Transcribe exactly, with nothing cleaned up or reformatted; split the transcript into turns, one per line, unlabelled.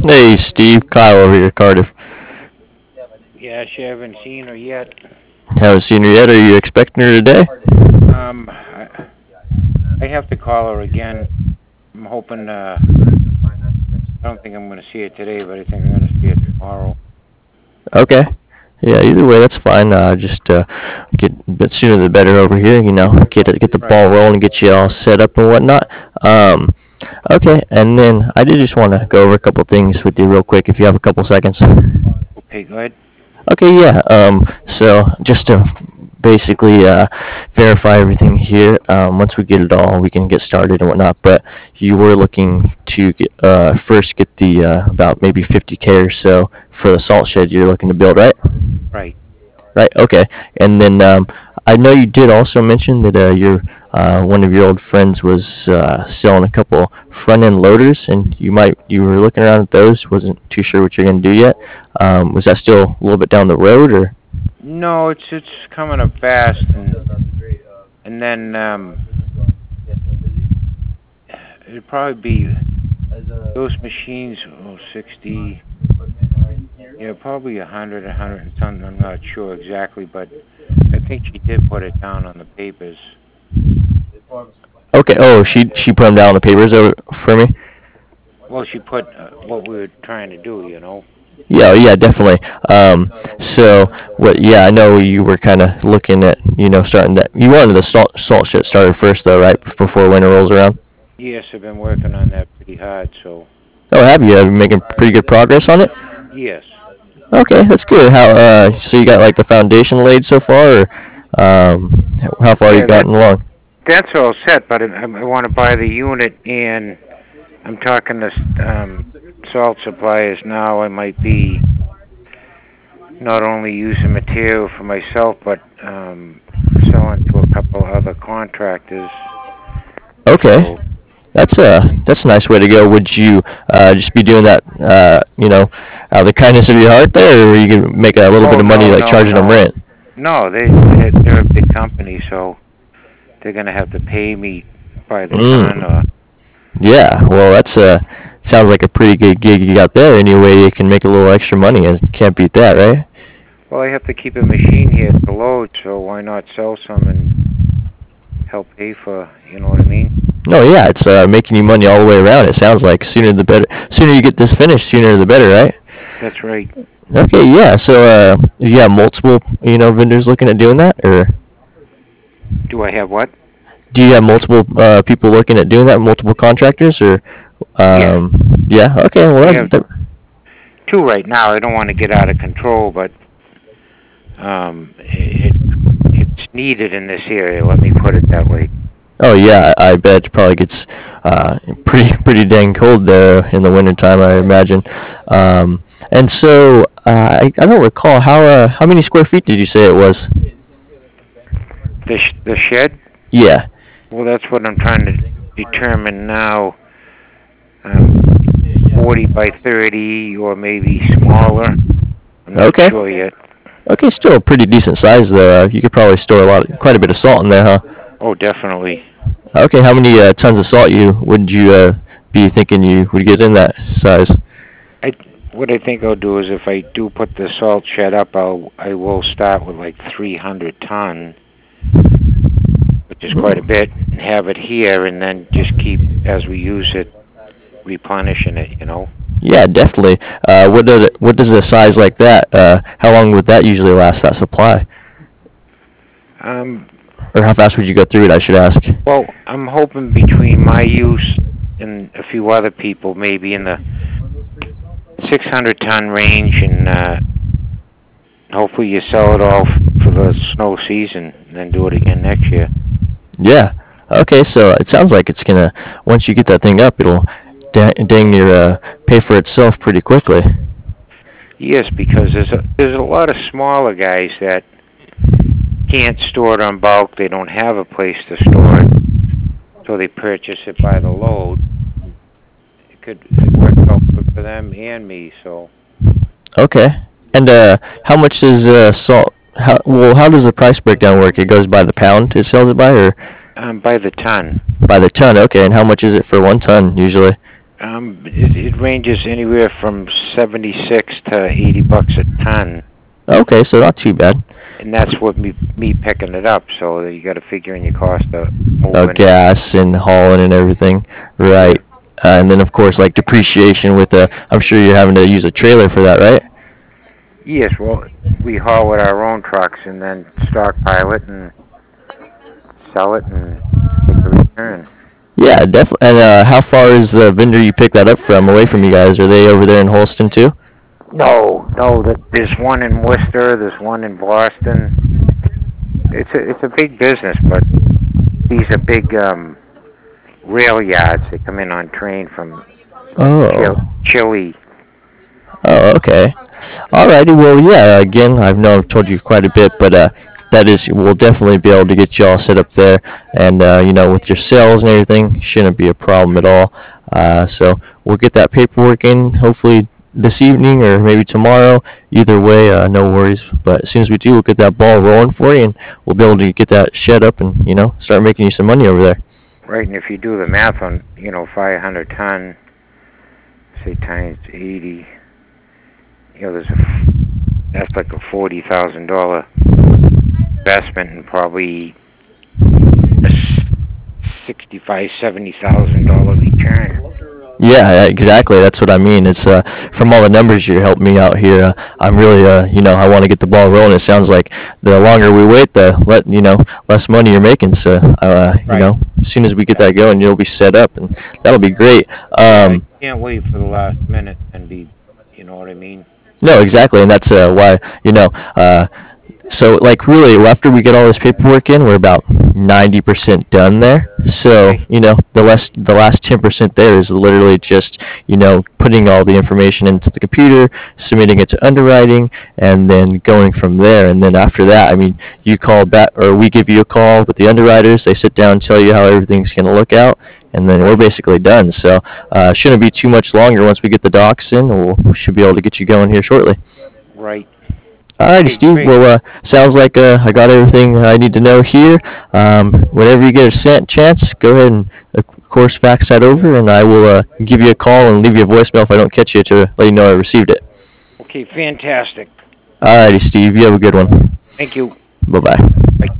Hey, Steve, Kyle over here, Cardiff.
Yes, you haven't seen her yet.
Haven't seen her yet. Are you expecting her today?
Um, I, I have to call her again. I'm hoping. Uh, I don't think I'm going to see her today, but I think I'm going to see her tomorrow.
Okay. Yeah, either way, that's fine. Uh, just uh, get a bit sooner the better over here. You know, get it, get the
Right.
ball rolling, get you all set up and whatnot. Um, okay, and then I did just want to go over a couple things with you real quick, if you have a couple seconds.
Okay, good.
Okay, yeah. Um, so just to basically uh, verify everything here, um, once we get it all, we can get started and whatnot. But you were looking to get, uh, first get the uh, about maybe fifty k or so for the salt shed you're looking to build, right?
Right.
Right. Okay. And then um, I know you did also mention that uh, your uh, one of your old friends was uh, selling a couple front end loaders, and you might you were looking around at those. Wasn't too sure what you're going to do yet. Um, was that still a little bit down the road, or?
No, it's it's coming up fast, and and then um, it'd probably be those machines. Oh, sixty. Yeah, probably a hundred, a hundred and something. I'm not sure exactly, but I think she did put it down on the papers.
Okay. Oh, she she put them down on the papers over for me.
Well, she put uh, what we were trying to do. You know.
Yeah. Yeah. Definitely. Um. So what? Yeah. I know you were kind of looking at you know starting that. You wanted the salt salt shit started first though, right? Before winter rolls around.
Yes, I've been working on that pretty hard. So
Oh, have you? Have you making pretty good progress on it?
yes.
Okay, that's good. How uh, so you got like the foundation laid so far, or um, how far you
Yeah, that
gotten along?
that's all set. But I, I want to buy the unit, and I'm talking to um, salt suppliers now. I might be not only using material for myself, but um, selling to a couple other contractors.
Okay,
So,
that's a that's a nice way to go. Would you uh, just be doing that, uh, you know, out of the kindness of your heart there, or you can make a little bit
oh
of money
no,
like
no,
charging them
no,
rent?
no. They they're, they're a big company, so they're gonna have to pay me by the ton.
Mm.
Or
Yeah, well, that's uh sounds like a pretty good gig you got there. Anyway, you can make a little extra money, and can't beat that, right?
well, I have to keep a machine here to load, so why not sell some and help pay for, you know what I mean?
No, yeah, it's uh, making you money all the way around. It sounds like sooner the better. Sooner you get this finished, sooner the better, right?
That's right.
Okay, yeah. So, uh, you have multiple, you know, vendors looking at doing that, or
Do I have what?
do you have multiple uh, people looking at doing that? Multiple contractors, or
Yeah,
um, yeah. Okay, well,
I
that,
have
that,
two right now. I don't want to get out of control, but um, it it's needed in this area. Let me put it that way.
oh yeah, I, I bet it probably gets uh, pretty pretty dang cold there in the wintertime, I imagine. Um, and so uh, I, I don't recall how uh, how many square feet did you say it was?
The sh- the shed.
Yeah.
Well, that's what I'm trying to determine now. Um, forty by thirty, or maybe smaller. I'm not
Okay.
sure yet.
Okay, still a pretty decent size there. Uh, you could probably store a lot, quite a bit of salt in there, huh?
Oh, definitely.
Okay, how many uh, tons of salt you would you uh, be thinking you would get in that size?
I what I think I'll do is if I do put the salt shed up, I'll I will start with like three hundred ton, which is quite a bit, and have it here, and then just keep as we use it, replenishing it. You know.
Yeah, definitely. Uh, what does it, what does a size like that? Uh, how long would that usually last? That supply,
Um.
or how fast would you go through it? I should ask.
Well, I'm hoping between my use and a few other people, maybe in the six hundred ton range, and uh, hopefully you sell it all f- for the snow season, and then do it again next year.
Yeah. Okay, so it sounds like it's gonna once you get that thing up, it'll da- dang near uh, pay for itself pretty quickly.
Yes, because there's a there's a lot of smaller guys that can't store it on bulk. They don't have a place to store it, so they purchase it by the load. It could could work out good for them and me. So
Okay. And uh, how much does uh, salt? How well? How does the price breakdown work? It goes by the pound it sells it by, or
um, by the ton,
by the ton? Okay. And how much is it for one ton usually?
Um, it, it ranges anywhere from seventy-six to eighty bucks a ton,
Okay, so not too bad.
and that's what me me picking it up. So you got to figure in your cost of
Uh,
moving it.
gas and hauling and everything,
Yeah.
right? Uh, and then of course like depreciation with the. I'm sure you're having to use a trailer for that, right?
Yes. Well, we haul with our own trucks and then stockpile it and sell it and take the return.
Yeah, definitely. And uh, how far is the vendor you pick that up from away from you guys? Are they over there in Holston too?
No, no. That there's one in Worcester. There's one in Boston. It's a it's a big business, but these are big um, rail yards. They come in on train from Chil-
Oh.
Chile.
Oh, okay. Alrighty. Well, yeah. Again, I know I've told you quite a bit, but uh, that is, we'll definitely be able to get you all set up there, and uh, you know, with your sales and everything, shouldn't be a problem at all. Uh, so we'll get that paperwork in hopefully this evening or maybe tomorrow. Either way, uh, no worries. But as soon as we do, we'll get that ball rolling for you, and we'll be able to get that shed up and you know start making you some money over there.
Right, and if you do the math on, you know, five hundred ton, say times eighty, you know, there's a, that's like a forty thousand dollar investment and probably a sixty-five, seventy thousand dollar return.
Yeah, exactly. That's what I mean. It's uh, from all the numbers you helped me out here. Uh, I'm really, uh, you know, I want to get the ball rolling. It sounds like the longer we wait, the let you know less money you're making. So, uh, you
Right.
know, as soon as we get that going, you'll be set up, and that'll be great.
Yeah, I
Um,
can't wait for the last minute and be, you know what I mean?
no, exactly, and that's uh, why you know. Uh, So, like, really, after we get all this paperwork in, we're about ninety percent done there. So,
Okay.
you know, the last the last ten percent there is literally just, you know, putting all the information into the computer, submitting it to underwriting, and then going from there. And then after that, I mean, you call back, or we give you a call with the underwriters. They sit down and tell you how everything's going to look out, and then we're basically done. So, uh, shouldn't be too much longer once we get the docs in. We'll, we should be able to get you going here shortly.
Right.
Alrighty,
Okay,
Steve.
great.
Well, uh, sounds like uh, I got everything I need to know here. Um, whenever you get a cent chance, go ahead and, of course, fax that over, and I will uh, give you a call and leave you a voicemail if I don't catch you to let you know I received it.
Okay, fantastic.
Alrighty, Steve. You have a good one.
Thank you.
Bye bye.
Bye.